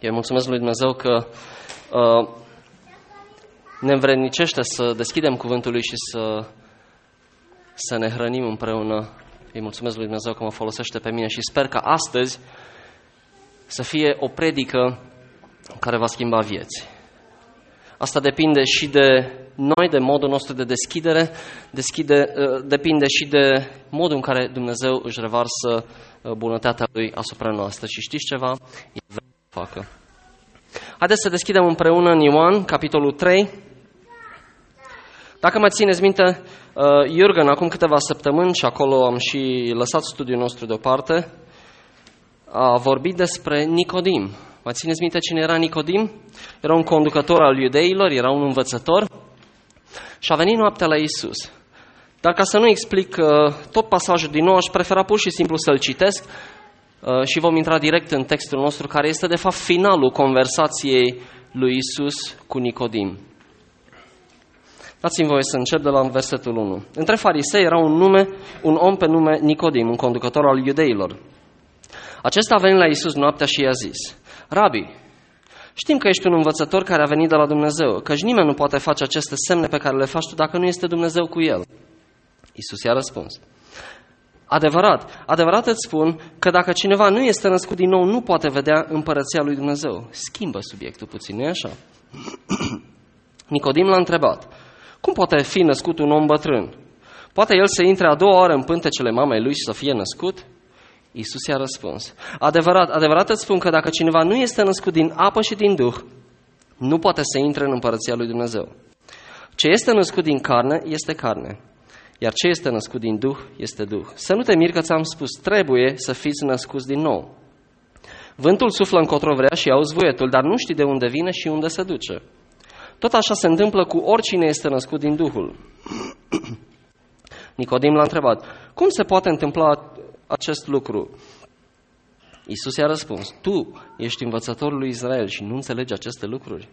Eu mulțumesc lui Dumnezeu că ne învrednicește să deschidem cuvântul lui și să ne hrănim împreună. Îi mulțumesc lui Dumnezeu că mă folosește pe mine și sper că astăzi să fie o predică care va schimba vieți. Asta depinde și de noi, de modul nostru de deschidere, depinde și de modul în care Dumnezeu își revarsă bunătatea Lui asupra noastră. Și știți ceva? El vrea să facă. Haideți să deschidem împreună în Ioan, capitolul 3. Dacă mai țineți minte, Jürgen, acum câteva săptămâni, și acolo am și lăsat studiul nostru deoparte, a vorbit despre Nicodim. Mai țineți minte cine era Nicodim? Era un conducător al iudeilor, era un învățător și a venit noaptea la Iisus. Dar ca să nu explic tot pasajul din nou, aș prefera pur și simplu să-l citesc și vom intra direct în textul nostru, care este de fapt finalul conversației lui Iisus cu Nicodim. Dați-mi voie să încep de la versetul 1. Între farisei era un om pe nume Nicodim, un conducător al iudeilor. Acesta a venit la Iisus noaptea și i-a zis: Rabi, știm că ești un învățător care a venit de la Dumnezeu, căci nimeni nu poate face aceste semne pe care le faci tu dacă nu este Dumnezeu cu el. Iisus i-a răspuns: Adevărat îți spun că dacă cineva nu este născut din nou, nu poate vedea împărăția lui Dumnezeu. Schimbă subiectul puțin, nu-i așa? Nicodim l-a întrebat: Cum poate fi născut un om bătrân? Poate el să intre a doua oară în pântecele mamei lui și să fie născut? Iisus i-a răspuns: Adevărat îți spun că dacă cineva nu este născut din apă și din Duh, nu poate să intre în împărăția lui Dumnezeu. Ce este născut din carne, este carne, iar ce este născut din Duh, este Duh. Să nu te miri că ți-am spus, trebuie să fiți născuți din nou. Vântul suflă încotro vrea și auzi vuietul, dar nu știi de unde vine și unde se duce. Tot așa se întâmplă cu oricine este născut din Duhul. Nicodim l-a întrebat: Cum se poate întâmpla acest lucru? Iisus i-a răspuns: Tu ești învățătorul lui Israel și nu înțelegi aceste lucruri?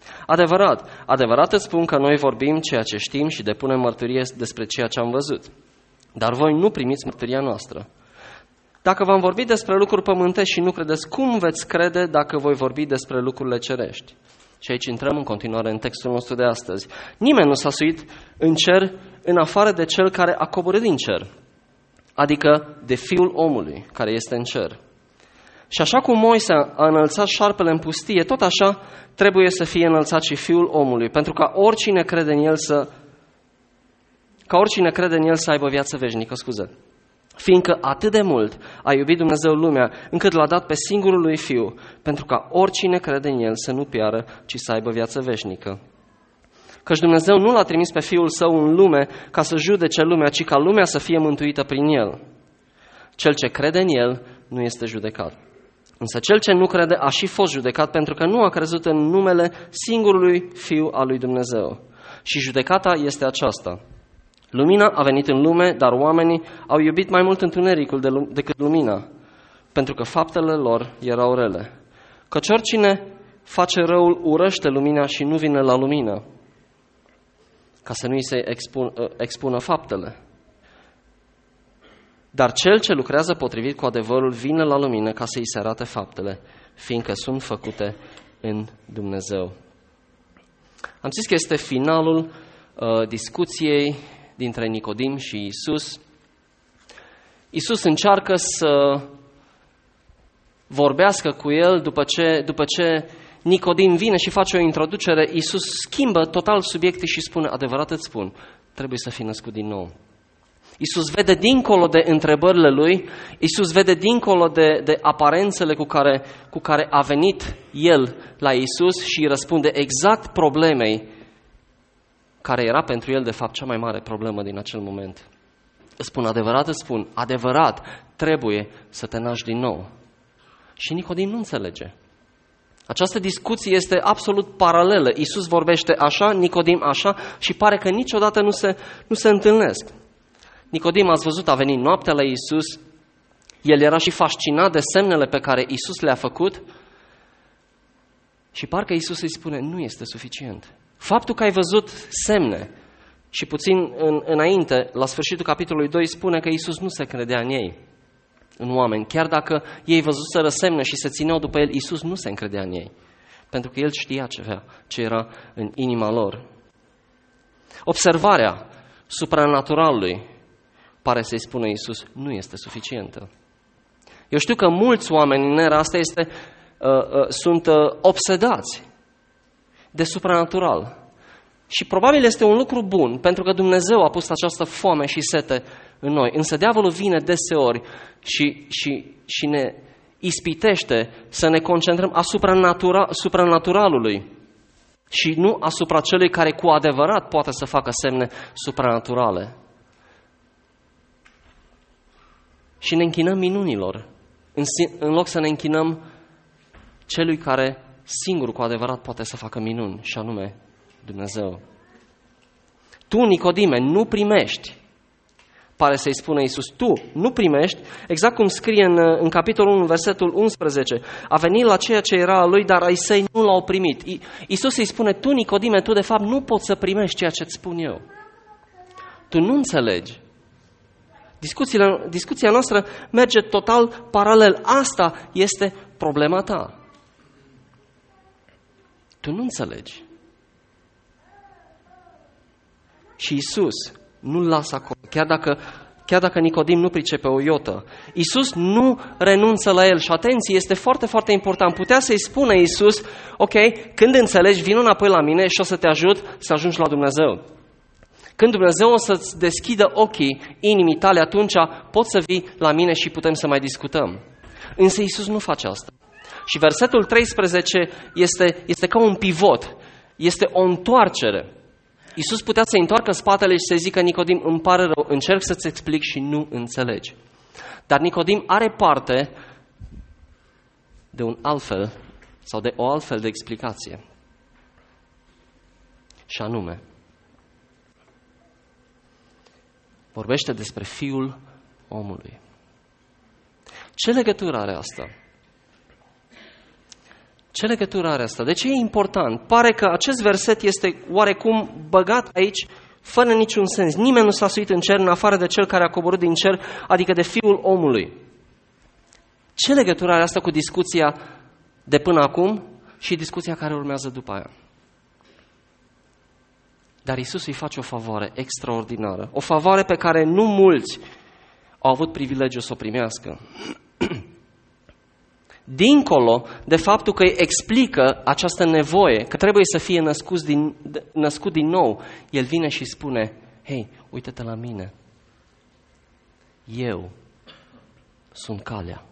Adevărat îți spun că noi vorbim ceea ce știm și depunem mărturie despre ceea ce am văzut. Dar voi nu primiți mărturia noastră. Dacă v-am vorbit despre lucruri pământești și nu credeți, cum veți crede dacă voi vorbi despre lucrurile cerești? Și aici intrăm în continuare în textul nostru de astăzi. Nimeni nu s-a suit în cer în afară de cel care a coborât din cer, adică de Fiul omului care este în cer. Și așa cum Moise a înălțat șarpele în pustie, tot așa trebuie să fie înălțat și Fiul omului, pentru ca oricine crede în el să aibă viață veșnică, Fiindcă atât de mult a iubit Dumnezeu lumea, încât l-a dat pe singurul lui Fiu, pentru ca oricine crede în el să nu piară, ci să aibă viață veșnică. Căci Dumnezeu nu l-a trimis pe Fiul Său în lume ca să judece lumea, ci ca lumea să fie mântuită prin El. Cel ce crede în El nu este judecat. Însă cel ce nu crede a și fost judecat pentru că nu a crezut în numele singurului Fiu al lui Dumnezeu. Și judecata este aceasta: Lumina a venit în lume, dar oamenii au iubit mai mult întunericul decât lumina, pentru că faptele lor erau rele. Căci oricine face răul urăște lumina și nu vine la lumină, ca să nu îi se expună faptele. Dar cel ce lucrează potrivit cu adevărul vine la lumină ca să îi se arate faptele, fiindcă sunt făcute în Dumnezeu. Am zis că este finalul discuției dintre Nicodim și Iisus. Iisus încearcă să vorbească cu el după ce Nicodim vine și face o introducere. Iisus schimbă total subiectul și spune: Adevărat îți spun, trebuie să fii născut din nou. Iisus vede dincolo de întrebările lui, Iisus vede dincolo de aparențele cu care a venit el la Iisus și îi răspunde exact problemei care era pentru el de fapt cea mai mare problemă din acel moment. Îți spun, adevărat, trebuie să te naști din nou. Și Nicodim nu înțelege. Această discuție este absolut paralelă. Iisus vorbește așa, Nicodim așa și pare că niciodată nu se întâlnesc. Nicodim, ați văzut, a venit noaptea la Iisus. El era și fascinat de semnele pe care Iisus le-a făcut și parcă Iisus îi spune: nu este suficient. Faptul că ai văzut semne și puțin înainte, la sfârșitul capitolului 2, spune că Iisus nu se credea în ei. în oameni. Chiar dacă ei văzuseră semne și se țineau după el, Iisus nu se încredea în ei. Pentru că el știa ce era în inima lor. Observarea supranaturalului, pare să-i spună Iisus, nu este suficientă. Eu știu că mulți oameni în era asta sunt obsedați de supranatural. Și probabil este un lucru bun, pentru că Dumnezeu a pus această foame și sete în noi. Însă diavolul vine deseori și ne ispitește să ne concentrăm asupra supranaturalului și nu asupra celui care cu adevărat poate să facă semne supranaturale. Și ne închinăm minunilor, în loc să ne închinăm celui care singur cu adevărat poate să facă minuni, și anume Dumnezeu. Tu, Nicodime, nu primești, pare să-i spune Iisus, tu nu primești, exact cum scrie în capitolul 1, versetul 11, a venit la ceea ce era a lui, dar ai săi nu l-au primit. Iisus îi spune, tu, Nicodime, tu de fapt nu poți să primești ceea ce îți spun eu. Tu nu înțelegi. Discuția noastră merge total paralel. Asta este problema ta. Tu nu înțelegi. Și Iisus nu-l lasă acolo, chiar dacă Nicodim nu pricepe o iotă. Iisus nu renunță la el și atenție, este foarte, foarte important. Putea să-i spună Iisus, ok, când înțelegi, vino înapoi la mine și o să te ajut să ajungi la Dumnezeu. Când Dumnezeu o să-ți deschidă ochii inimii tale, atunci poți să vii la mine și putem să mai discutăm. Însă Iisus nu face asta. Și versetul 13 este ca un pivot, este o întoarcere. Iisus putea să întoarcă spatele și să zică, Nicodim, îmi pare rău, încerc să-ți explic și nu înțelegi. Dar Nicodim are parte de un altfel sau de o altfel de explicație. Și anume, vorbește despre Fiul omului. Ce legătură are asta? Ce legătură are asta? De ce e important? Pare că acest verset este oarecum băgat aici fără niciun sens. Nimeni nu s-a suit în cer în afară de cel care a coborât din cer, adică de Fiul omului. Ce legătură are asta cu discuția de până acum și discuția care urmează după aia? Dar Iisus îi face o favoare extraordinară, o favoare pe care nu mulți au avut privilegiul să o primească. Dincolo de faptul că îi explică această nevoie, că trebuie să fie născut din nou, el vine și spune, hei, uite-te la mine, eu sunt calea,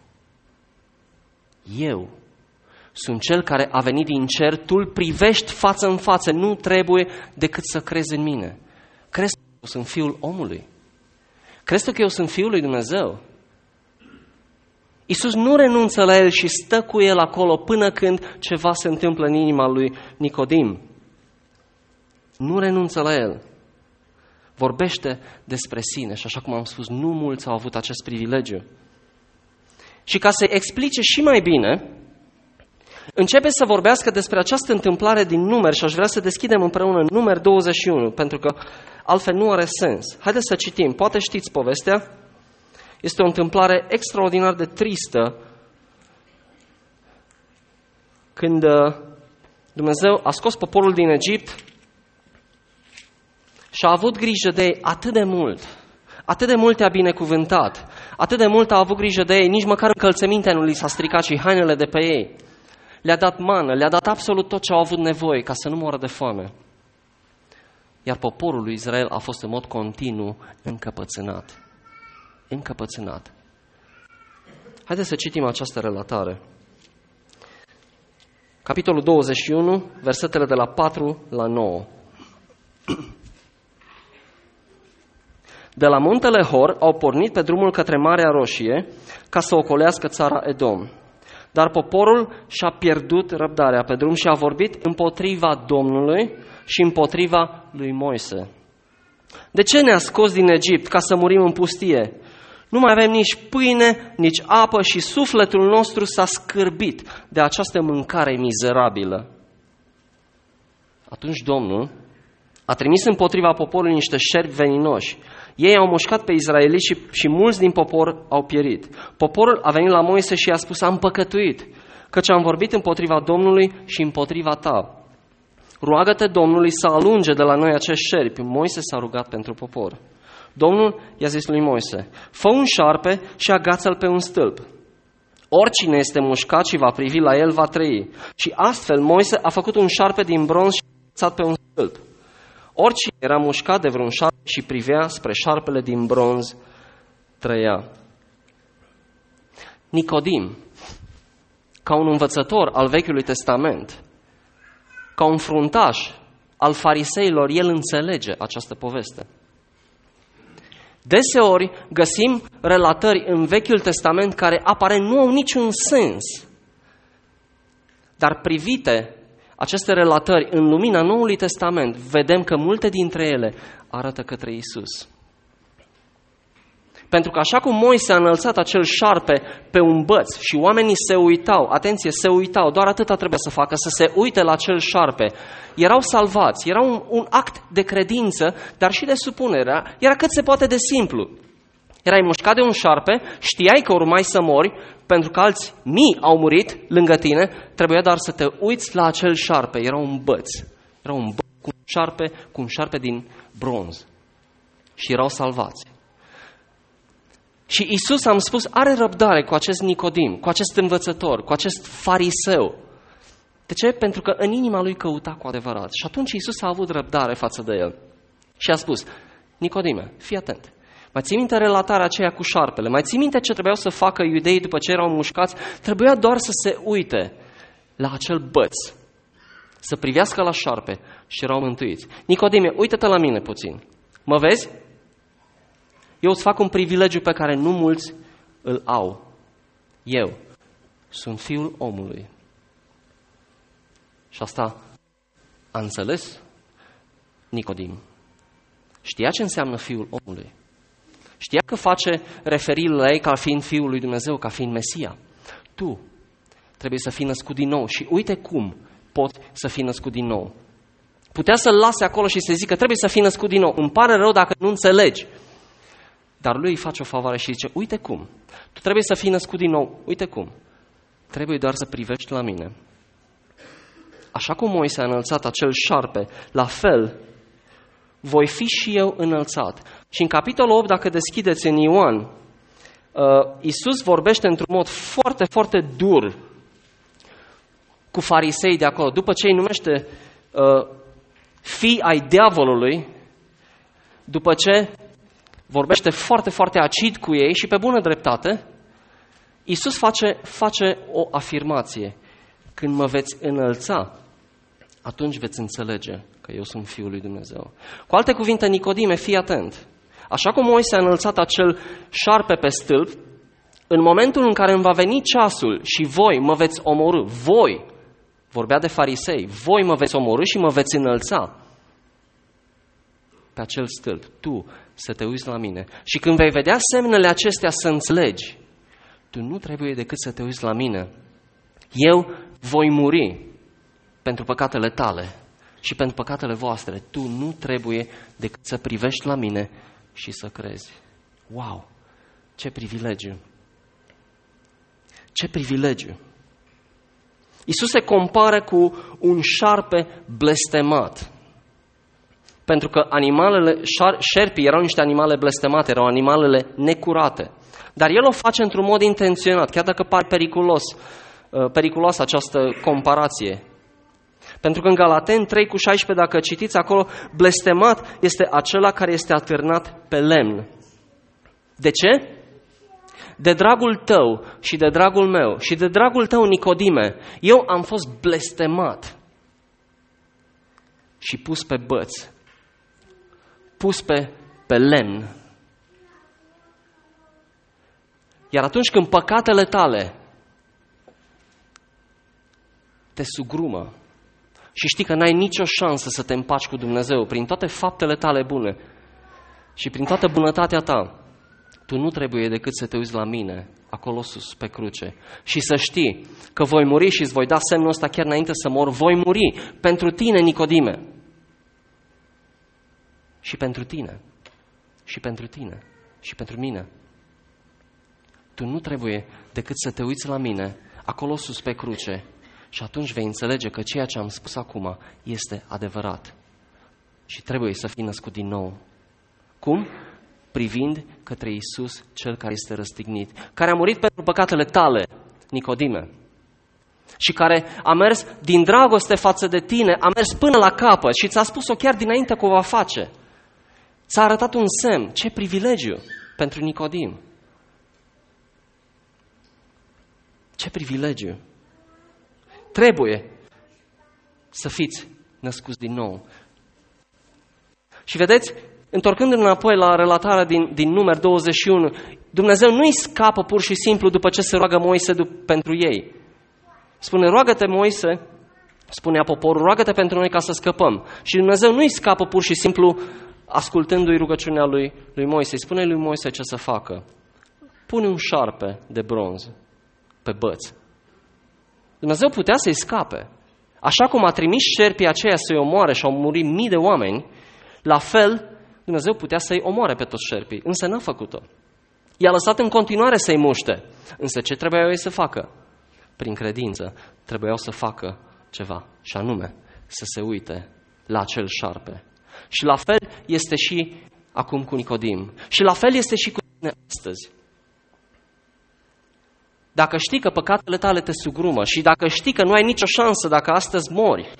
eu sunt cel care a venit din cer, tu îl privești față în față, nu trebuie decât să crezi în mine. Crezi că eu sunt Fiul omului? Crezi că eu sunt Fiul lui Dumnezeu? Iisus nu renunță la el și stă cu el acolo până când ceva se întâmplă în inima lui Nicodim. Nu renunță la el. Vorbește despre sine și așa cum am spus, nu mulți au avut acest privilegiu. Și ca să explice și mai bine, începe să vorbească despre această întâmplare din Numeri și aș vrea să deschidem împreună Numeri 21, pentru că altfel nu are sens. Haideți să citim, poate știți povestea. Este o întâmplare extraordinar de tristă când Dumnezeu a scos poporul din Egipt și a avut grijă de ei atât de mult i-a binecuvântat, atât de mult a avut grijă de ei, nici măcar încălțămintea nu li s-a stricat și hainele de pe ei. Le-a dat mană, le-a dat absolut tot ce au avut nevoie ca să nu moară de foame. Iar poporul lui Israel a fost în mod continuu încăpățânat. Haideți să citim această relatare. Capitolul 21, versetele de la 4 la 9. De la muntele Hor au pornit pe drumul către Marea Roșie ca să ocolească țara Edom. Dar poporul și-a pierdut răbdarea pe drum și a vorbit împotriva Domnului și împotriva lui Moise. De ce ne-a scos din Egipt ca să murim în pustie? Nu mai avem nici pâine, nici apă și sufletul nostru s-a scârbit de această mâncare mizerabilă. Atunci Domnul a trimis împotriva poporului niște șerpi veninoși. Ei au mușcat pe izraeliți și mulți din popor au pierit. Poporul a venit la Moise și i-a spus: am păcătuit, căci am vorbit împotriva Domnului și împotriva ta. Roagă-te Domnului să alunge de la noi acești șerpi. Moise s-a rugat pentru popor. Domnul i-a zis lui Moise: fă un șarpe și agață-l pe un stâlp. Oricine este mușcat și va privi la el va trăi. Și astfel Moise a făcut un șarpe din bronz și a agațat pe un stâlp. Oricine era mușcat de vreun șarpe și privea spre șarpele din bronz, trăia. Nicodim, ca un învățător al Vechiului Testament, ca un fruntaș al fariseilor, el înțelege această poveste. Deseori găsim relatări în Vechiul Testament care aparent nu au niciun sens, dar privite aceste relatări în lumina Noului Testament, vedem că multe dintre ele arată către Iisus. Pentru că așa cum Moise a înălțat acel șarpe pe un băț și oamenii se uitau, atenție, se uitau, doar atâta trebuia să facă, să se uite la acel șarpe, erau salvați, era un act de credință, dar și de supunere, era cât se poate de simplu. Erai mușcat de un șarpe, știai că urmai să mori, pentru că alți mii au murit lângă tine, trebuia doar să te uiți la acel șarpe, era un băț. Era un băț cu un șarpe din bronz. Și erau salvați. Și Iisus, am spus, are răbdare cu acest Nicodim, cu acest învățător, cu acest fariseu. De ce? Pentru că în inima lui căuta cu adevărat. Și atunci Iisus a avut răbdare față de el. Și a spus: Nicodime, fii atent. Mai ții minte relatarea aceea cu șarpele? Mai ții minte ce trebuiau să facă iudeii după ce erau mușcați? Trebuia doar să se uite la acel băț, să privească la șarpe și erau mântuiți. Nicodime, uită-te la mine puțin. Mă vezi? Eu îți fac un privilegiu pe care nu mulți îl au. Eu sunt Fiul omului. Și asta a înțeles Nicodim. Știa ce înseamnă Fiul omului. Știa că face referire la ei ca fiind Fiul lui Dumnezeu, ca fiind Mesia. Tu trebuie să fii născut din nou. Și uite cum poți să fii născut din nou. Putea să-l lase acolo și să zică: trebuie să fii născut din nou. Îmi pare rău dacă nu înțelegi. Dar lui îi face o favoare și zice: uite cum. Tu trebuie să fii născut din nou. Uite cum. Trebuie doar să privești la mine. Așa cum Moise a înălțat acel șarpe, la fel voi fi și eu înălțat. Și în capitolul 8, dacă deschideți în Ioan, Iisus vorbește într-un mod foarte, foarte dur cu farisei de acolo. După ce îi numește fii ai diavolului, după ce vorbește foarte, foarte acid cu ei și pe bună dreptate, Iisus face o afirmație. Când mă veți înălța, atunci veți înțelege că eu sunt Fiul lui Dumnezeu. Cu alte cuvinte, Nicodime, fii atent. Așa cum Moise a înălțat acel șarpe pe stâlp, în momentul în care îmi va veni ceasul și voi mă veți omorî, voi, vorbea de farisei, voi mă veți omorî și mă veți înălța pe acel stâlp, tu să te uiți la mine. Și când vei vedea semnele acestea să înțelegi, tu nu trebuie decât să te uiți la mine. Eu voi muri pentru păcatele tale și pentru păcatele voastre. Tu nu trebuie decât să privești la mine și să crezi. Wow! Ce privilegiu! Ce privilegiu! Iisus se compară cu un șarpe blestemat. Pentru că șerpii erau niște animale blestemate, erau animalele necurate. Dar el o face într-un mod intenționat, chiar dacă pare periculoasă această comparație. Pentru că în Galateni 3:16, dacă citiți acolo, blestemat este acela care este atârnat pe lemn. De ce? De dragul tău și de dragul meu și de dragul tău, Nicodime, eu am fost blestemat și pus pe băț, pus pe lemn. Iar atunci când păcatele tale te sugrumă și știi că n-ai nicio șansă să te împaci cu Dumnezeu prin toate faptele tale bune și prin toată bunătatea ta, tu nu trebuie decât să te uiți la mine, acolo sus, pe cruce, și să știi că voi muri și îți voi da semnul ăsta chiar înainte să mor, voi muri pentru tine, Nicodime. Și pentru tine. și pentru tine și pentru mine. Tu nu trebuie decât să te uiți la mine, acolo sus pe cruce, și atunci vei înțelege că ceea ce am spus acum este adevărat. Și trebuie să fii născut din nou. Cum? Privind către Iisus, Cel care este răstignit, care a murit pentru păcatele tale, Nicodime, și care a mers din dragoste față de tine, a mers până la capăt și ți-a spus-o chiar dinainte că o va face. Ți-a arătat un semn. Ce privilegiu pentru Nicodim! Ce privilegiu! Trebuie să fiți născuți din nou. Și vedeți, întorcându-ne înapoi la relatarea din Numeri 21, Dumnezeu nu îi scapă pur și simplu după ce se roagă Moise pentru ei. Spune, roagă-te Moise, spunea poporul, roagă-te pentru noi ca să scăpăm. Și Dumnezeu nu îi scapă pur și simplu ascultându-i rugăciunea lui Moise. Spune lui Moise ce să facă. Pune un șarpe de bronz pe băț. Dumnezeu putea să-i scape. Așa cum a trimis șerpii aceia să-i omoare și au murit mii de oameni, la fel Dumnezeu putea să-i omoare pe toți șerpii, însă n-a făcut-o. I-a lăsat în continuare să-i muște. Însă ce trebuiau ei să facă? Prin credință trebuiau să facă ceva, și anume să se uite la acel șarpe. Și la fel este și acum cu Nicodim. Și la fel este și cu tine astăzi. Dacă știi că păcatele tale te sugrumă și dacă știi că nu ai nicio șansă dacă astăzi mori,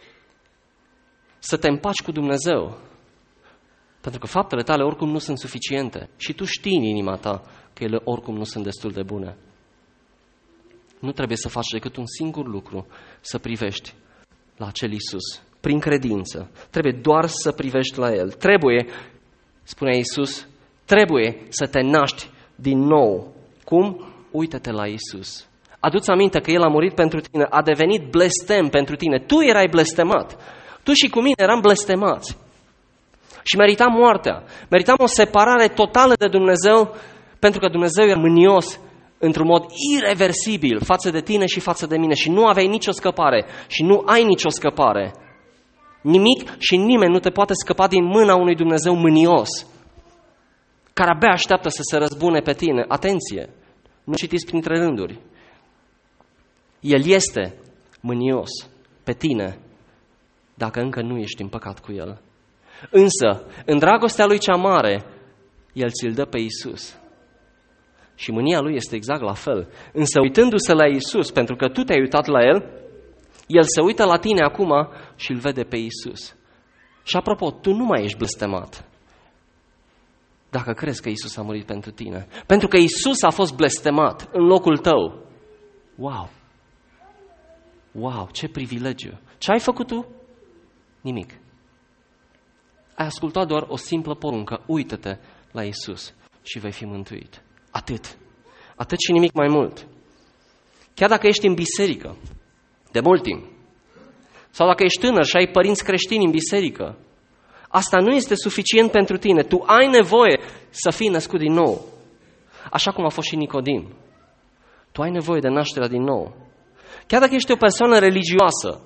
să te împaci cu Dumnezeu. Pentru că faptele tale oricum nu sunt suficiente și tu știi în inima ta că ele oricum nu sunt destul de bune. Nu trebuie să faci decât un singur lucru, să privești la acel Iisus, prin credință. Trebuie doar să privești la El. Trebuie, spunea Iisus, trebuie să te naști din nou. Cum? Uită-te la Iisus. Adu-ți aminte că El a murit pentru tine, a devenit blestem pentru tine. Tu erai blestemat. Tu și cu mine eram blestemați. Și meritam moartea. Meritam o separare totală de Dumnezeu, pentru că Dumnezeu era mânios într-un mod ireversibil față de tine și față de mine. Și nu aveai nicio scăpare. Și nu ai nicio scăpare. Nimic și nimeni nu te poate scăpa din mâna unui Dumnezeu mânios, care abia așteaptă să se răzbune pe tine. Atenție! Nu citiți printre rânduri. El este mânios pe tine dacă încă nu ești în păcat cu El. Însă, în dragostea Lui cea mare, El ți-l dă pe Iisus. Și mânia Lui este exact la fel. Însă, uitându-se la Iisus, pentru că tu te-ai uitat la El, El se uită la tine acum și îl vede pe Iisus. Și apropo, tu nu mai ești blestemat dacă crezi că Iisus a murit pentru tine. Pentru că Iisus a fost blestemat în locul tău. Wow! Wow, ce privilegiu! Ce ai făcut tu? Nimic. Ai ascultat doar o simplă poruncă. Uită-te la Iisus și vei fi mântuit. Atât. Atât și nimic mai mult. Chiar dacă ești în biserică de mult timp, sau dacă ești tânăr și ai părinți creștini în biserică, asta nu este suficient pentru tine. Tu ai nevoie să fii născut din nou. Așa cum a fost și Nicodim. Tu ai nevoie de nașterea din nou. Chiar dacă ești o persoană religioasă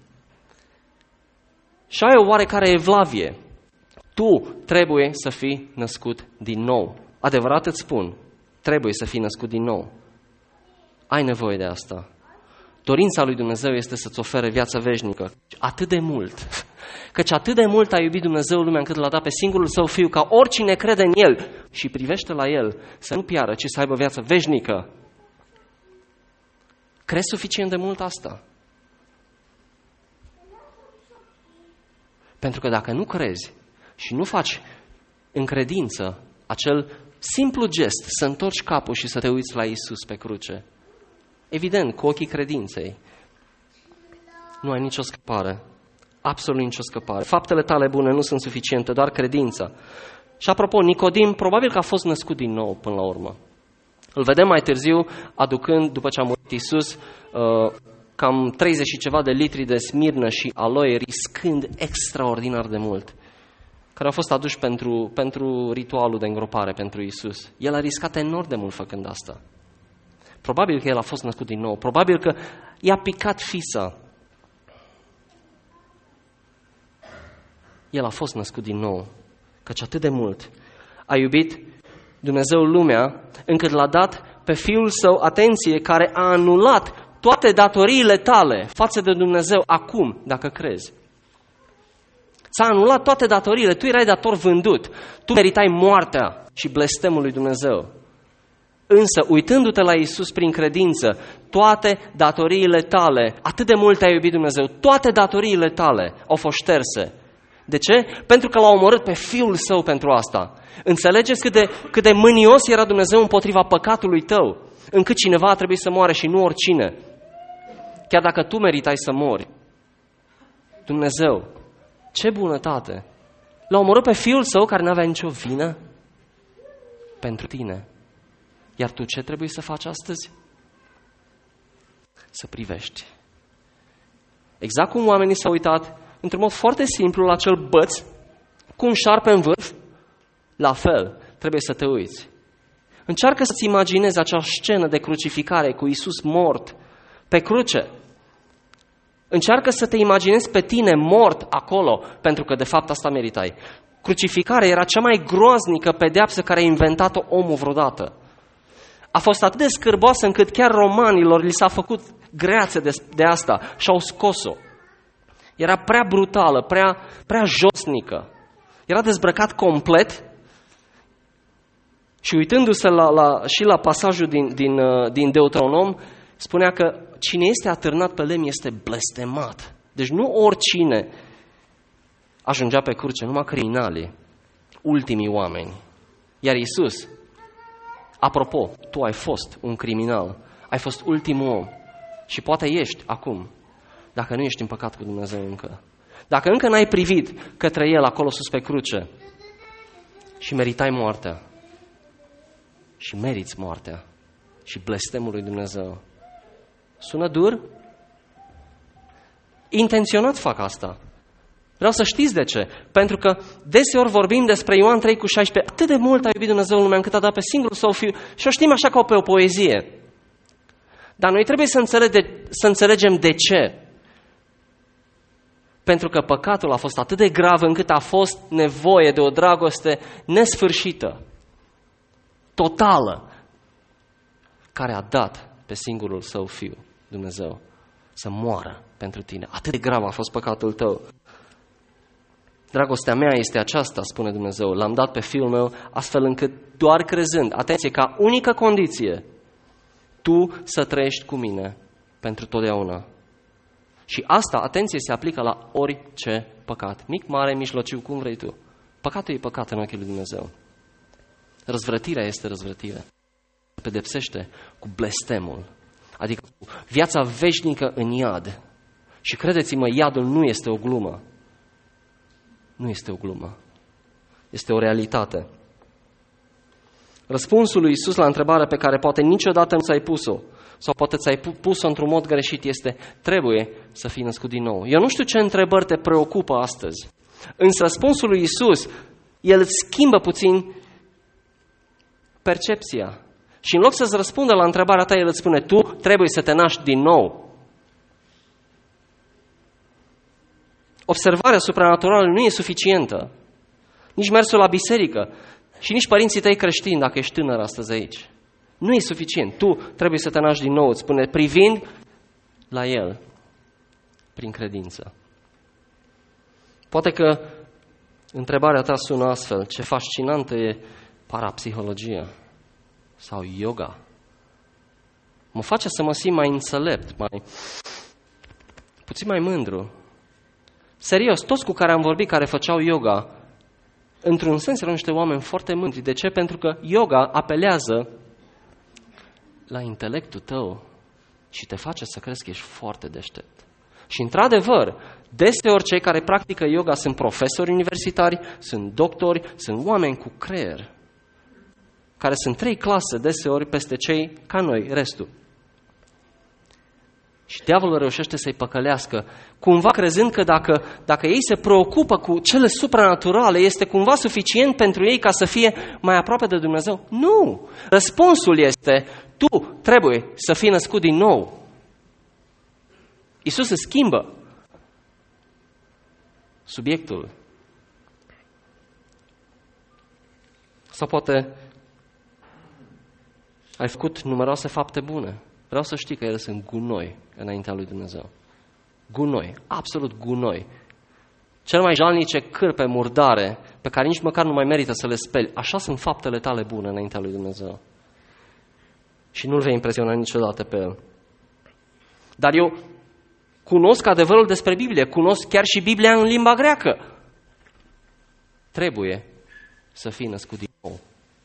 și ai o oarecare evlavie, tu trebuie să fii născut din nou. Adevărat îți spun, trebuie să fii născut din nou. Ai nevoie de asta. Dorința lui Dumnezeu este să-ți ofere viață veșnică. Atât de mult. Căci atât de mult a iubit Dumnezeu lumea încât l-a dat pe singurul Său Fiu, ca oricine crede în El și privește la El să nu piară, ci să aibă viață veșnică. Crezi suficient de mult asta? Pentru că dacă nu crezi și nu faci în credință acel simplu gest, să întorci capul și să te uiți la Iisus pe cruce, evident, cu ochii credinței, nu ai nicio scăpare. Absolut nicio scăpare. Faptele tale bune nu sunt suficiente, doar credința. Și apropo, Nicodim probabil că a fost născut din nou până la urmă. Îl vedem mai târziu aducând, după ce a murit Iisus, cam 30 și ceva de litri de smirnă și aloe, riscând extraordinar de mult, care au fost aduși pentru ritualul de îngropare pentru Iisus. El a riscat enorm de mult făcând asta. Probabil că el a fost născut din nou. Probabil că i-a picat fisa. El a fost născut din nou. Căci atât de mult a iubit Dumnezeu lumea, încât l-a dat pe Fiul Său, atenție, care a anulat toate datoriile tale față de Dumnezeu acum, dacă crezi. Ți-a anulat toate datoriile, tu erai dator vândut, tu meritai moartea și blestemul lui Dumnezeu. Însă, uitându-te la Iisus prin credință, toate datoriile tale, atât de mult te-a iubit Dumnezeu, toate datoriile tale au fost șterse. De ce? Pentru că l-a omorât pe Fiul Său pentru asta. Înțelegeți cât de mânios era Dumnezeu împotriva păcatului tău, încât cineva a trebuit să moară și nu oricine. Chiar dacă tu meritai să mori. Dumnezeu, ce bunătate! L-a omorât pe Fiul Său care n-avea nicio vină pentru tine. Iar tu ce trebuie să faci astăzi? Să privești. Exact cum oamenii s-au uitat într-un mod foarte simplu la acel băț cu un șarpe în vârf, la fel trebuie să te uiți. Încearcă să-ți imaginezi acea scenă de crucificare cu Iisus mort pe cruce. Încearcă să te imaginezi pe tine mort acolo, pentru că de fapt asta meritai. Crucificarea era cea mai groaznică pedeapsă care a inventat-o omul vreodată. A fost atât de scârboasă încât chiar romanilor li s-a făcut greață de asta și au scos-o. Era prea brutală, prea josnică. Era dezbrăcat complet și uitându-se și la pasajul din Deuteronom, spunea că cine este atârnat pe lemn este blestemat. Deci nu oricine ajungea pe cruce, numai criminalii, ultimii oameni. Iar Iisus, apropo, tu ai fost un criminal, ai fost ultimul om și poate ești acum, dacă nu ești în păcat cu Dumnezeu încă. Dacă încă n-ai privit către El acolo sus pe cruce și meritai moartea și meriți moartea și blestemul lui Dumnezeu. Sună dur? Intenționat fac asta. Vreau să știți de ce. Pentru că deseori vorbim despre Ioan 3,16. Atât de mult a iubit Dumnezeu lumea încât a dat pe singurul Său Fiu și o știm așa ca pe o poezie. Dar noi trebuie să înțelegem de ce. Pentru că păcatul a fost atât de grav încât a fost nevoie de o dragoste nesfârșită, totală, care a dat pe singurul Său Fiu, Dumnezeu, să moară pentru tine. Atât de grav a fost păcatul tău. Dragostea mea este aceasta, spune Dumnezeu, l-am dat pe Fiul meu astfel încât doar crezând, atenție, ca unică condiție, tu să trăiești cu mine pentru totdeauna. Și asta, atenție, se aplică la orice păcat, mic, mare, mijlociu, cum vrei tu. Păcatul e păcat în ochii lui Dumnezeu. Răzvrătirea este răzvrătire. Pedepsește cu blestemul, adică cu viața veșnică în iad. Și credeți-mă, iadul nu este o glumă. Nu este o glumă. Este o realitate. Răspunsul lui Iisus la întrebarea pe care poate niciodată nu ți-ai pus-o, sau poate ți-ai pus-o într-un mod greșit, este: trebuie să fii născut din nou. Eu nu știu ce întrebări te preocupă astăzi, însă răspunsul lui Iisus, El îți schimbă puțin percepția. Și în loc să-ți răspundă la întrebarea ta, El îți spune: tu trebuie să te naști din nou. Observarea supranaturală nu e suficientă. Nici mersul la biserică și nici părinții tăi creștini, dacă ești tânăr astăzi aici. Nu e suficient. Tu trebuie să te naști din nou, îți spune, privind la El, prin credință. Poate că întrebarea ta sună astfel: ce fascinantă e parapsihologia sau yoga. Mă face să mă simt mai înțelept, puțin mai mândru. Serios, toți cu care am vorbit care făceau yoga, într-un sens erau niște oameni foarte mândri. De ce? Pentru că yoga apelează la intelectul tău și te face să crezi că ești foarte deștept. Și într-adevăr, deseori cei care practică yoga sunt profesori universitari, sunt doctori, sunt oameni cu creier, care sunt 3 clase deseori peste cei ca noi, restul. Și diavolul reușește să-i păcălească, cumva crezând că dacă ei se preocupă cu cele supranaturale, este cumva suficient pentru ei ca să fie mai aproape de Dumnezeu. Nu! Răspunsul este: tu trebuie să fii născut din nou. Iisus îți schimbă subiectul. Sau poate ai făcut numeroase fapte bune. Vreau să știi că ele sunt gunoi înaintea lui Dumnezeu. Gunoi, absolut gunoi. Cel mai jalnice cârpe murdare pe care nici măcar nu mai merită să le speli. Așa sunt faptele tale bune înaintea lui Dumnezeu. Și nu-L vei impresiona niciodată pe El. Dar eu cunosc adevărul despre Biblie, cunosc chiar și Biblia în limba greacă. Trebuie să fii născut din nou.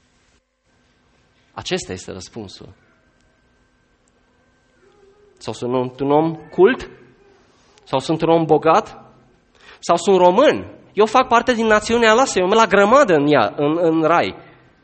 Acesta este răspunsul. Sau sunt un om cult? Sau sunt un om bogat? Sau sunt român? Eu fac parte din națiunea aleasă, eu merg la grămadă în rai.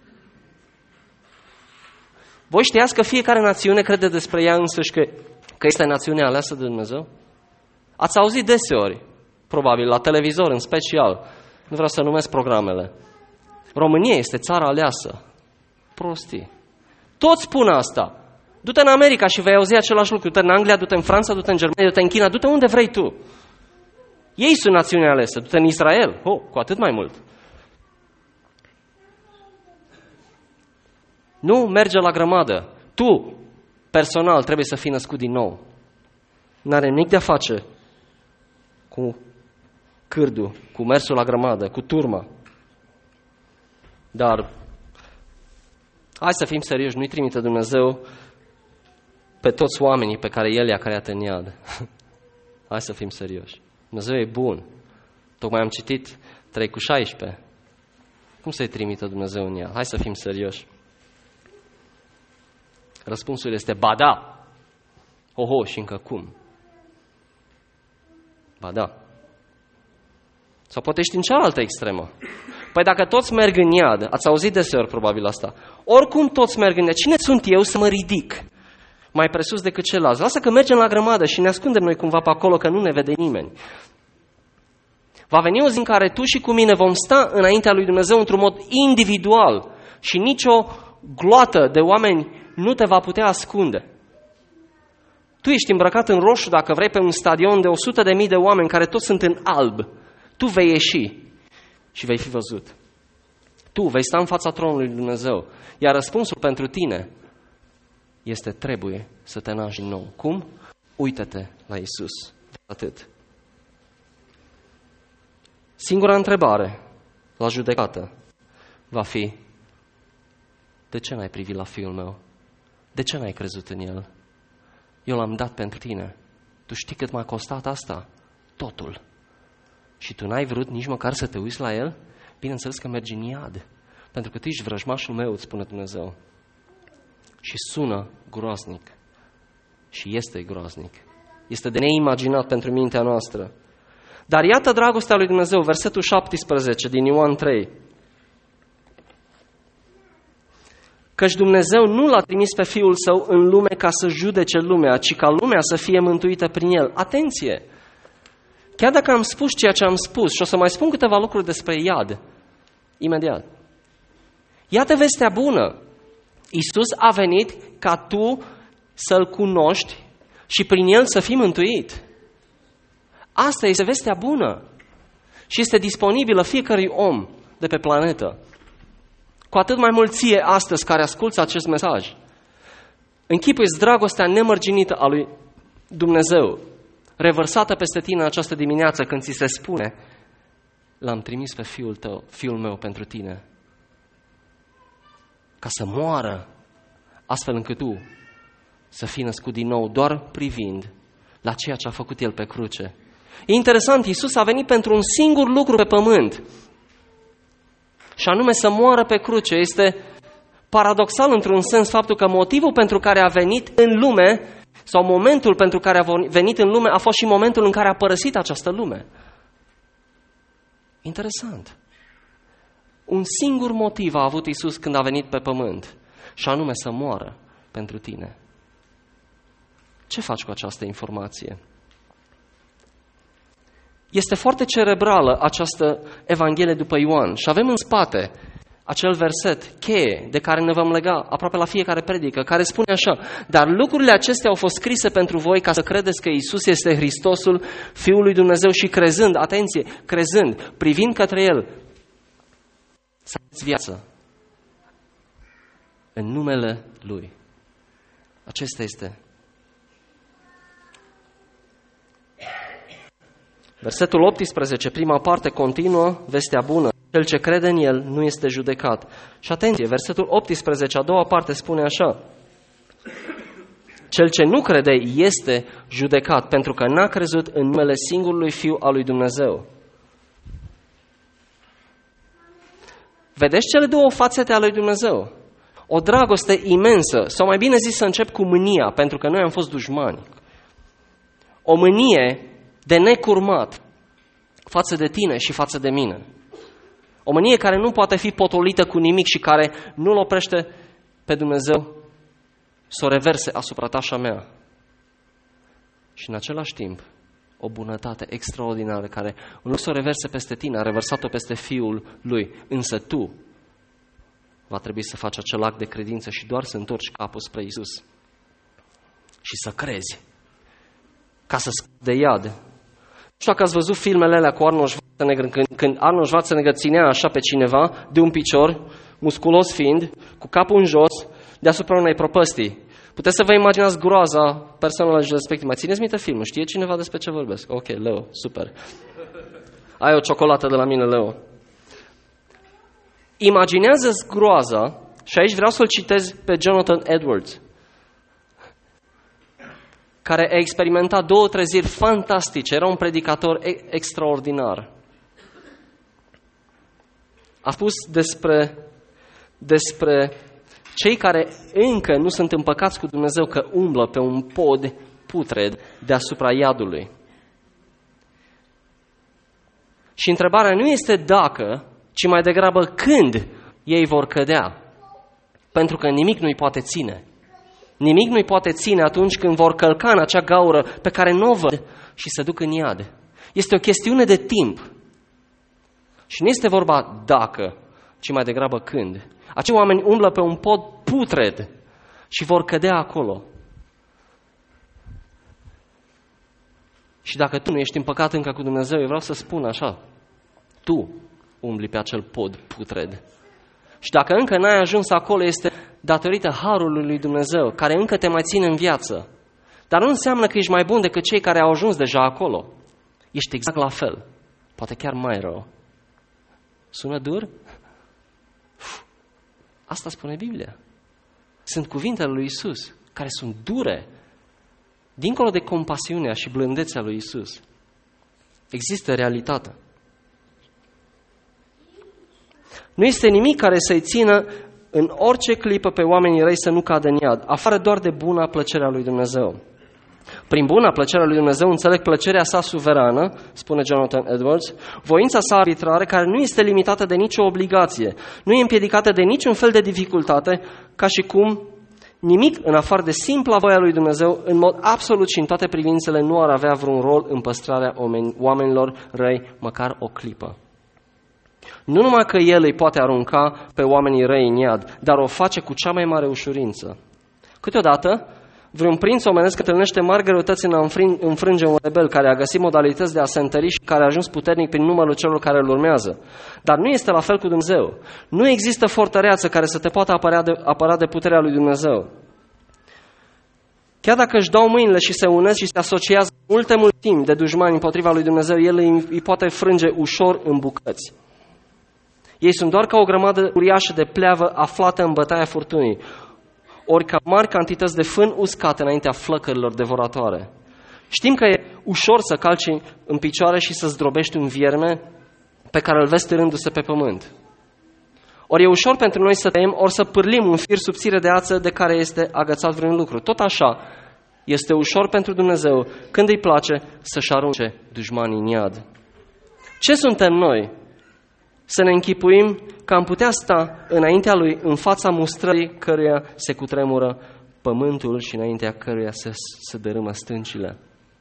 Voi știați că fiecare națiune crede despre ea însăși că este națiunea aleasă de Dumnezeu? Ați auzit deseori, probabil, la televizor în special, nu vreau să numesc programele. România este țara aleasă. Prostii. Toți spun asta. Du-te în America și vei auzi același lucru. Du-te în Anglia, du-te în Franța, du-te în Germania, du-te în China, du-te unde vrei tu. Ei sunt națiunea alesă. Du-te în Israel. Cu atât mai mult. Nu merge la grămadă. Tu, personal, trebuie să fii născut din nou. N-are nimic de a face cu cârdul, cu mersul la grămadă, cu turma. Dar hai să fim serioși, nu-i trimite Dumnezeu pe toți oamenii pe care El i-a creat în iad. Hai să fim serioși. Dumnezeu e bun. Tocmai am citit 3:16. Cum să-i trimită Dumnezeu în iad? Hai să fim serioși. Răspunsul este ba da. Oho, și încă cum? Ba da. Sau poate ești în cealaltă extremă. Păi dacă toți merg în iad, ați auzit deseori probabil asta, oricum toți merg în iad, cine sunt eu să mă ridic mai presus decât ceilalți? Lasă că mergem la grămadă și ne ascundem noi cumva pe acolo, că nu ne vede nimeni. Va veni o zi în care tu și cu mine vom sta înaintea lui Dumnezeu într-un mod individual și nicio gloată de oameni nu te va putea ascunde. Tu ești îmbrăcat în roșu, dacă vrei, pe un stadion de 100.000 de oameni care toți sunt în alb. Tu vei ieși și vei fi văzut. Tu vei sta în fața tronului lui Dumnezeu. Iar răspunsul pentru tine este: trebuie să te naști din nou. Cum? Uită-te la Iisus. Atât. Singura întrebare la judecată va fi: de ce n-ai privit la Fiul meu? De ce n-ai crezut în El? Eu l-am dat pentru tine. Tu știi cât m-a costat asta? Totul. Și tu n-ai vrut nici măcar să te uiți la El? Bineînțeles că mergi în iad. Pentru că tu ești vrăjmașul meu, îți spune Dumnezeu. Și sună groaznic. Și este groaznic. Este de neimaginat pentru mintea noastră. Dar iată dragostea lui Dumnezeu, versetul 17 din Ioan 3. Căci Dumnezeu nu l-a trimis pe Fiul Său în lume ca să judece lumea, ci ca lumea să fie mântuită prin El. Atenție! Chiar dacă am spus ceea ce am spus și o să mai spun câteva lucruri despre iad, imediat. Iată vestea bună. Iisus a venit ca tu să-L cunoști și prin El să fii mântuit. Asta este vestea bună și este disponibilă fiecărui om de pe planetă. Cu atât mai mult ție astăzi care asculți acest mesaj. Închipuiți dragostea nemărginită a lui Dumnezeu, revărsată peste tine în această dimineață când ți se spune: l-am trimis pe Fiul meu pentru tine, ca să moară, astfel încât tu să fii născut din nou doar privind la ceea ce a făcut El pe cruce. E interesant, Iisus a venit pentru un singur lucru pe pământ, și anume să moară pe cruce. Este paradoxal într-un sens faptul că motivul pentru care a venit în lume, sau momentul pentru care a venit în lume, a fost și momentul în care a părăsit această lume. Interesant. Un singur motiv a avut Iisus când a venit pe pământ, și anume să moară pentru tine. Ce faci cu această informație? Este foarte cerebrală această Evanghelie după Ioan și avem în spate acel verset cheie de care ne vom lega aproape la fiecare predică, care spune așa: dar lucrurile acestea au fost scrise pentru voi ca să credeți că Iisus este Hristosul, Fiul lui Dumnezeu, și crezând, atenție, crezând, privind către El, să aveți viață în numele Lui. Acesta este. Versetul 18, prima parte continuă, vestea bună. Cel ce crede în El nu este judecat. Și atenție, versetul 18, a doua parte spune așa. Cel ce nu crede este judecat, pentru că n-a crezut în numele singurului Fiu al lui Dumnezeu. Vedeți cele două fațete ale lui Dumnezeu? O dragoste imensă, sau mai bine zis să încep cu mânia, pentru că noi am fost dușmani. O mânie de necurmat față de tine și față de mine. O mânie care nu poate fi potolită cu nimic și care nu-L oprește pe Dumnezeu să o reverse asupra ta și a mea. Și în același timp, o bunătate extraordinară care, în loc să o reverse peste tine, a reversat-o peste Fiul Lui. Însă tu va trebui să faci acel act de credință și doar să întorci capul spre Iisus. Și să crezi. Ca să scapi de iad. Nu știu dacă ați văzut filmele alea cu Arnold Schwarzenegger, când Arnold Schwarzenegger ținea așa pe cineva de un picior, musculos fiind, cu capul în jos, deasupra unei propăstii. Puteți să vă imaginați groaza persoanelor respective. Mai țineți minte filmul? Știe cineva despre ce vorbesc? Ok, Leo, super. Ai o ciocolată de la mine, Leo. Imaginează-ți groaza, și aici vreau să-l citez pe Jonathan Edwards, care a experimentat 2 treziri fantastice, era un predicator extraordinar. A spus despre cei care încă nu sunt împăcați cu Dumnezeu, că umblă pe un pod putred deasupra iadului. Și întrebarea nu este dacă, ci mai degrabă când ei vor cădea. Pentru că nimic nu-i poate ține. Nimic nu-i poate ține atunci când vor călca în acea gaură pe care nu o văd și se duc în iad. Este o chestiune de timp. Și nu este vorba dacă, ci mai degrabă când. Acei oameni umblă pe un pod putred și vor cădea acolo. Și dacă tu nu ești împăcat încă cu Dumnezeu, eu vreau să spun așa, tu umbli pe acel pod putred. Și dacă încă n-ai ajuns acolo, este datorită harului lui Dumnezeu, care încă te mai ține în viață. Dar nu înseamnă că ești mai bun decât cei care au ajuns deja acolo. Ești exact la fel. Poate chiar mai rău. Sună dur? Asta spune Biblia. Sunt cuvintele lui Iisus, care sunt dure, dincolo de compasiunea și blândețea lui Iisus. Există realitatea. Nu este nimic care să-i țină în orice clipă pe oamenii răi să nu cadă în iad, afară doar de buna plăcere a lui Dumnezeu. Prin buna plăcere a lui Dumnezeu înțeleg plăcerea sa suverană, spune Jonathan Edwards, voința sa arbitrară care nu este limitată de nicio obligație, nu e împiedicată de niciun fel de dificultate, ca și cum nimic în afară de simpla voia lui Dumnezeu, în mod absolut și în toate privințele, nu ar avea vreun rol în păstrarea oamenilor răi măcar o clipă. Nu numai că El îi poate arunca pe oamenii răi în iad, dar o face cu cea mai mare ușurință. Câteodată, vreun prinț omenesc întâlnește mari greutăți în a înfrânge un rebel care a găsit modalități de a se întări și care a ajuns puternic prin numărul celor care îl urmează. Dar nu este la fel cu Dumnezeu. Nu există fortăreață care să te poată apăra de puterea lui Dumnezeu. Chiar dacă își dau mâinile și se unesc și se asociază mult timp de dușmani împotriva lui Dumnezeu, El îi poate frânge ușor în bucăți. Ei sunt doar ca o grămadă uriașă de pleavă aflată în bătaia furtunii, ori ca mari cantități de fân uscat înaintea flăcărilor devoratoare. Știm că e ușor să calci în picioare și să zdrobești un vierme pe care îl vezi târându-se pe pământ. Ori e ușor pentru noi să tăiem, ori să pârlim un fir subțire de ață de care este agățat vreun lucru. Tot așa, este ușor pentru Dumnezeu, când îi place, să-și arunce dușmanii în iad. Ce suntem noi? Să ne închipuim că am putea sta înaintea Lui, în fața mustrării căruia se cutremură pământul și înaintea căruia se dărâmă stâncile.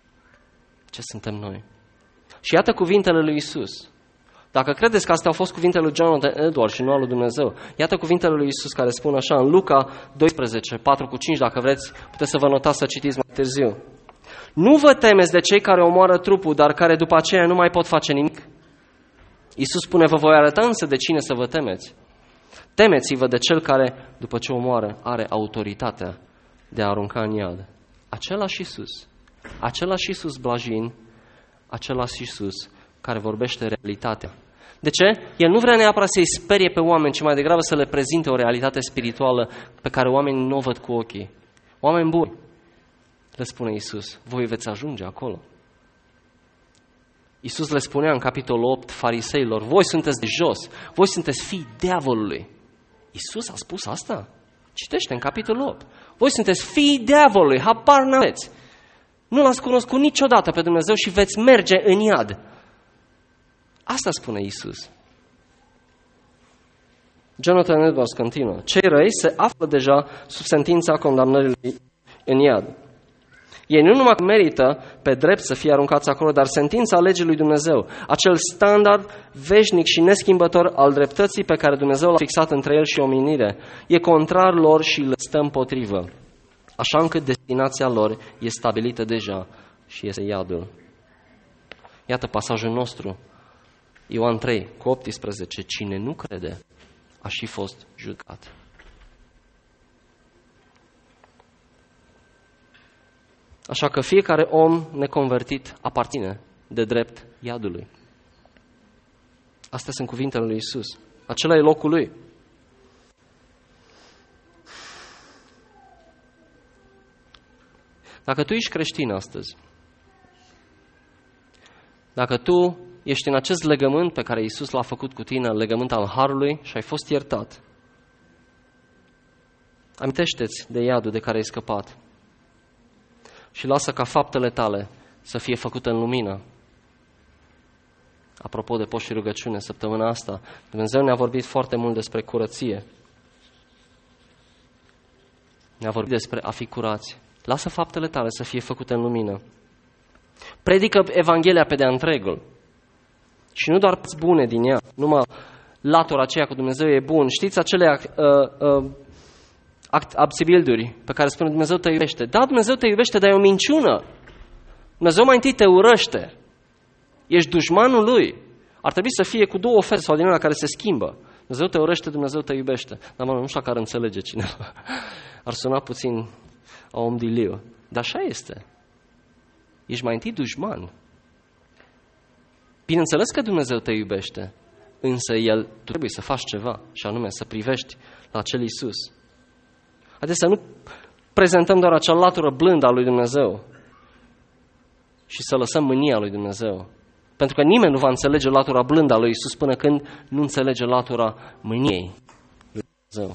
Ce suntem noi? Și iată cuvintele lui Iisus. Dacă credeți că astea au fost cuvintele lui Jonathan Edwards și nu al lui Dumnezeu, iată cuvintele lui Iisus care spun așa în Luca 12, 4-5, dacă vreți, puteți să vă notați să citiți mai târziu. Nu vă temeți de cei care omoară trupul, dar care după aceea nu mai pot face nimic. Iisus spune, vă voi arăta însă de cine să vă temeți. Temeți-vă de cel care, după ce omoară, are autoritatea de a arunca în iad. Același Iisus blajin, același Iisus care vorbește realitatea. De ce? El nu vrea neapărat să-i sperie pe oameni, ci mai degrabă să le prezinte o realitate spirituală pe care oamenii nu o văd cu ochii. Oameni buni, le spune Iisus, voi veți ajunge acolo. Iisus le spunea în capitolul 8 fariseilor, voi sunteți de jos, voi sunteți fii diavolului. Iisus a spus asta? Citește în capitolul 8. Voi sunteți fii diavolului, habar n-aveți. Nu l-ați cunoscut niciodată pe Dumnezeu și veți merge în iad. Asta spune Iisus. Jonathan Edwards continuă. Cei răi se află deja sub sentința condamnării în iad. Ei nu numai merită pe drept să fie aruncați acolo, dar sentința legii lui Dumnezeu, acel standard veșnic și neschimbător al dreptății pe care Dumnezeu l-a fixat între el și omenire, e contrar lor și le stă împotrivă, așa încât destinația lor e stabilită deja și este iadul. Iată pasajul nostru, Ioan 3, cu 18, cine nu crede a și fost judecat. Așa că fiecare om neconvertit aparține de drept iadului. Astea sunt cuvintele lui Iisus. Acela e locul lui. Dacă tu ești creștin astăzi, dacă tu ești în acest legământ pe care Iisus l-a făcut cu tine, legământ al harului și ai fost iertat, amintește-ți de iadul de care ai scăpat și lasă ca faptele tale să fie făcute în lumină. Apropo de post și rugăciune, săptămâna asta, Dumnezeu ne-a vorbit foarte mult despre curăție. Ne-a vorbit despre a fi curați. Lasă faptele tale să fie făcute în lumină. Predică Evanghelia pe de-a întregul. Și nu doar părți bune din ea, numai latura aceea cu Dumnezeu e bun. Știți acele absibilduri pe care spune Dumnezeu te iubește. Da, Dumnezeu te iubește, dar e o minciună. Dumnezeu mai întâi te urăște. Ești dușmanul lui. Ar trebui să fie cu două fete sau din ăla care se schimbă. Dumnezeu te urăște, Dumnezeu te iubește. Dar nu știu dacă ar înțelege cineva. Ar suna puțin a om diliu. Dar așa este. Ești mai întâi dușman. Bineînțeles că Dumnezeu te iubește, însă tu trebuie să faci ceva, și anume să privești la acel Iisus. Haideți să nu prezentăm doar acea latură blândă a lui Dumnezeu și să lăsăm mânia lui Dumnezeu. Pentru că nimeni nu va înțelege latura blândă a lui Iisus până când nu înțelege latura mâniei lui Dumnezeu.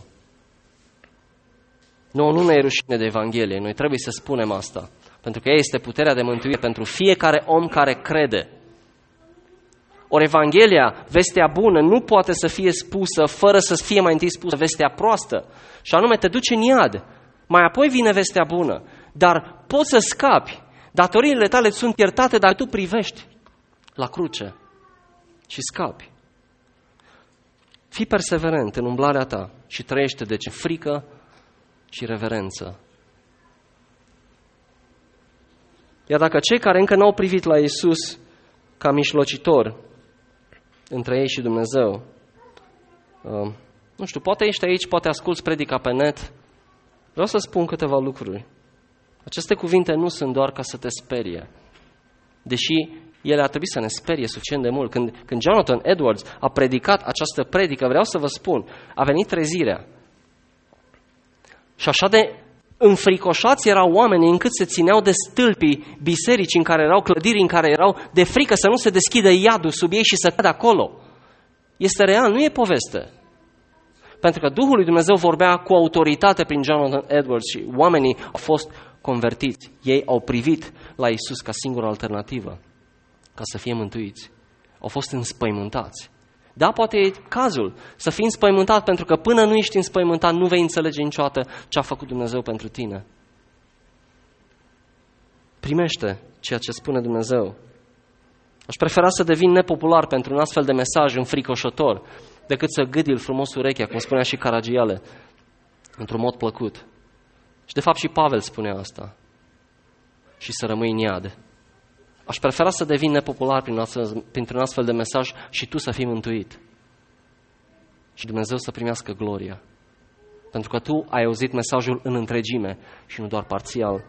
Nu ne e rușine de Evanghelie, noi trebuie să spunem asta, pentru că ea este puterea de mântuire pentru fiecare om care crede. Ori Evanghelia, vestea bună, nu poate să fie spusă fără să fie mai întâi spusă vestea proastă. Și anume, te duci în iad. Mai apoi vine vestea bună. Dar poți să scapi. Datoriile tale sunt iertate dacă tu privești la cruce și scapi. Fii perseverent în umblarea ta și trăiește de frică și reverență. Iar dacă cei care încă n-au privit la Iisus ca mijlocitor între ei și Dumnezeu, nu știu, poate ești aici, poate asculți predica pe net, vreau să spun câteva lucruri. Aceste cuvinte nu sunt doar ca să te sperie, deși ele ar trebui să ne sperie suficient de mult. Când Jonathan Edwards a predicat această predică, vreau să vă spun, a venit trezirea. Și așa de înfricoșați erau oamenii încât se țineau de stâlpii bisericii în care erau, clădiri în care erau, de frică să nu se deschidă iadul sub ei și să cadă acolo. Este real, nu e poveste. Pentru că Duhul lui Dumnezeu vorbea cu autoritate prin Jonathan Edwards și oamenii au fost convertiți. Ei au privit la Iisus ca singură alternativă, ca să fie mântuiți. Au fost înspăimântați. Da, poate e cazul să fii înspăimântat, pentru că până nu ești înspăimântat, nu vei înțelege niciodată ce a făcut Dumnezeu pentru tine. Primește ceea ce spune Dumnezeu. Aș prefera să devin nepopular pentru un astfel de mesaj înfricoșător, decât să gâdil frumos urechea, cum spunea și Caragiale, într-un mod plăcut. Și de fapt și Pavel spunea asta. Și să rămâi în iad. Aș prefera să devin nepopular printr-un astfel de mesaj și tu să fii mântuit. și Dumnezeu să primească gloria. Pentru că tu ai auzit mesajul în întregime și nu doar parțial.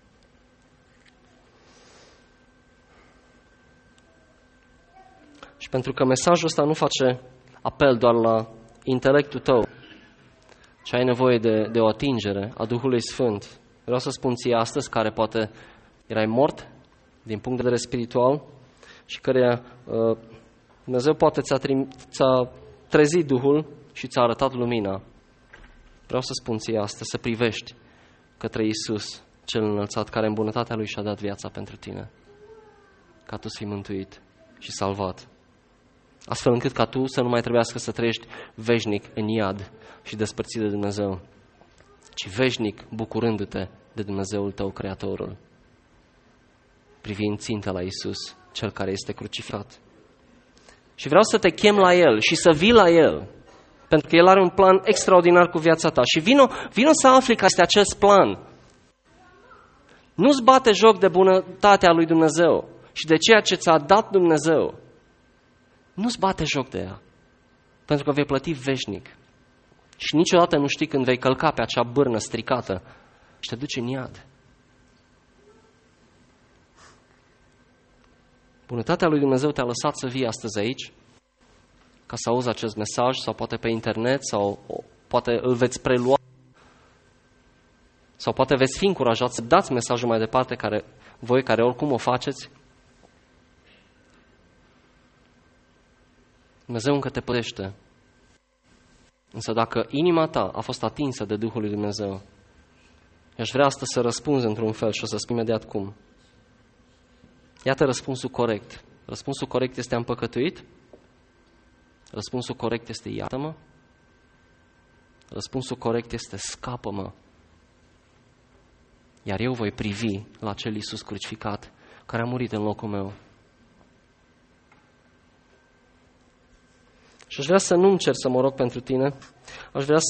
Și pentru că mesajul ăsta nu face apel doar la intelectul tău, ci ai nevoie de o atingere a Duhului Sfânt. Vreau să spun ție astăzi, care poate erai mort din punct de vedere spiritual și care Dumnezeu poate ți-a trezit Duhul și ți-a arătat lumina. Vreau să spun ție astăzi, să privești către Iisus, cel înălțat, care în bunătatea Lui și-a dat viața pentru tine, ca tu să fii mântuit și salvat. Astfel încât ca tu să nu mai trebuiască să trăiești veșnic în iad și despărțit de Dumnezeu, ci veșnic bucurându-te de Dumnezeul tău, Creatorul, privind țintă la Iisus, Cel care este crucificat. Și vreau să te chem la El și să vii la El, pentru că El are un plan extraordinar cu viața ta. Și vino să afli că este acest plan. Nu-ți bate joc de bunătatea lui Dumnezeu și de ceea ce ți-a dat Dumnezeu. Nu-ți bate joc de ea, pentru că vei plăti veșnic. Și niciodată nu știi când vei călca pe acea bârnă stricată și te duci în iad. Bunătatea lui Dumnezeu te-a lăsat să vii astăzi aici, ca să auzi acest mesaj, sau poate pe internet, sau poate îl veți prelua, sau poate veți fi încurajați să dați mesajul mai departe, voi care oricum o faceți. Dumnezeu încă te păzește. Însă dacă inima ta a fost atinsă de Duhul lui Dumnezeu, aș vrea astăzi să răspunzi într-un fel și o să spun imediat cum. Iată răspunsul corect. Răspunsul corect este: am păcătuit? Răspunsul corect este: iartă-mă? Răspunsul corect este: scapă-mă. Iar eu voi privi la acel Iisus crucificat care a murit în locul meu. Și aș vrea să nu-mi cer să mă rog pentru tine. Aș vrea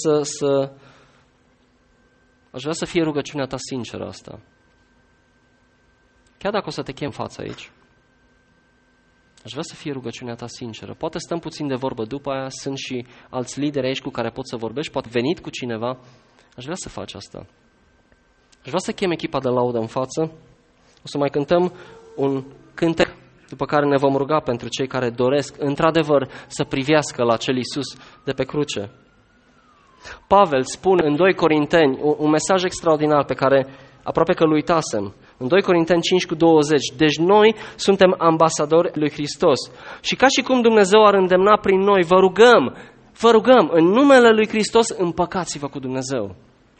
să fie rugăciunea ta sinceră asta. Chiar dacă o să te chem față aici, aș vrea să fie rugăciunea ta sinceră. Poate stăm puțin de vorbă după aia, sunt și alți lideri aici cu care poți să vorbești, poate venit cu cineva. Aș vrea să faci asta. Aș vrea să chem echipa de laudă în față. O să mai cântăm un cântec, după care ne vom ruga pentru cei care doresc într-adevăr să privească la acel Iisus de pe cruce. Pavel spune în 2 Corinteni un mesaj extraordinar pe care aproape că îl uitasem. În 2 Corinteni 5:20. Deci noi suntem ambasadori lui Hristos. Și ca și cum Dumnezeu ar îndemna prin noi, vă rugăm, în numele lui Hristos împăcați-vă cu Dumnezeu.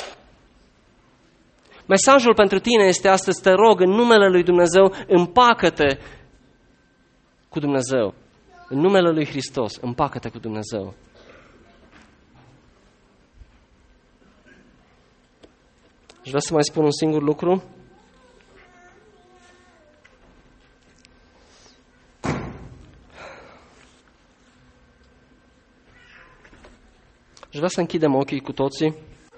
Mesajul pentru tine este astăzi: te rog, în numele lui Dumnezeu, împacă-te cu Dumnezeu. În numele lui Hristos, împacă-te cu Dumnezeu. Aș vrea să mai spun un singur lucru. Aș vrea să închidem ochii cu toții.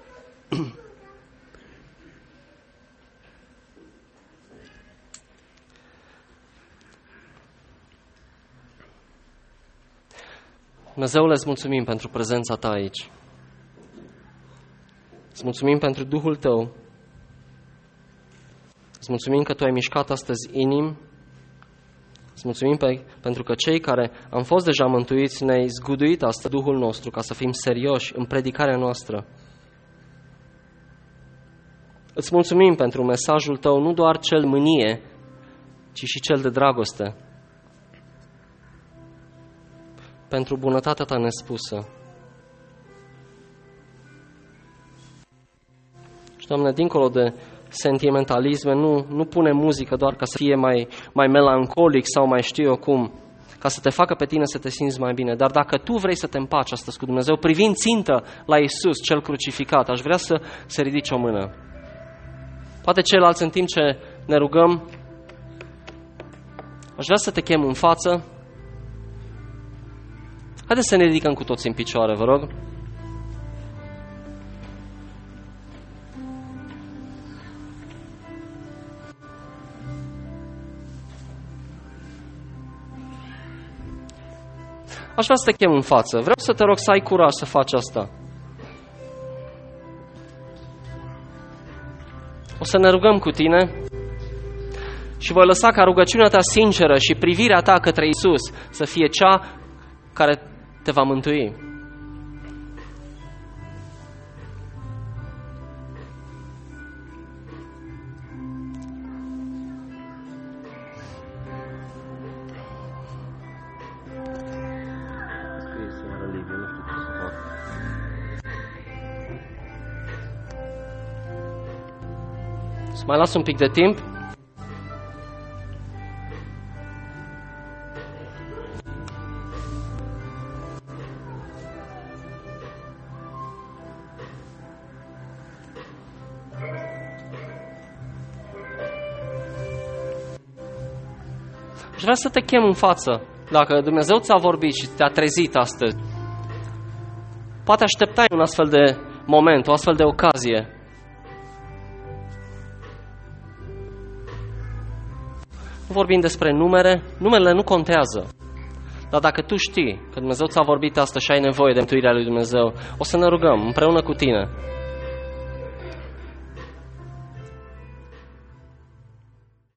Dumnezeule, îți mulțumim pentru prezența ta aici. Îți mulțumim pentru Duhul tău. Îți mulțumim că tu ai mișcat astăzi inimi. Îți mulțumim pentru că cei care am fost deja mântuiți ne-ai zguduit astăzi Duhul nostru ca să fim serioși în predicarea noastră. Îți mulțumim pentru mesajul tău, nu doar cel mânie, ci și cel de dragoste. Pentru bunătatea ta nespusă. Și, Doamne, dincolo de sentimentalisme, nu pune muzică doar ca să fie mai melancolic sau mai știu eu cum, ca să te facă pe tine să te simți mai bine. Dar dacă tu vrei să te împaci astăzi cu Dumnezeu, privind țintă la Iisus, cel crucificat, aș vrea să ridici o mână. Poate ceilalți, în timp ce ne rugăm, aș vrea să te chem în față. Haideți să ne ridicăm cu toți în picioare, vă rog. aș vrea să te chem în față. Vreau să te rog să ai curaj să faci asta. O să ne rugăm cu tine și voi lăsa ca rugăciunea ta sinceră și privirea ta către Iisus să fie cea care te va mântui. Să mai las un pic de timp. Aș vrea să te chem în față. Dacă Dumnezeu ți-a vorbit și te-a trezit astăzi, poate așteptai un astfel de moment, o astfel de ocazie. Nu vorbim despre numerele nu contează. Dar dacă tu știi că Dumnezeu ți-a vorbit asta și ai nevoie de mântuirea lui Dumnezeu, o să ne rugăm împreună cu tine.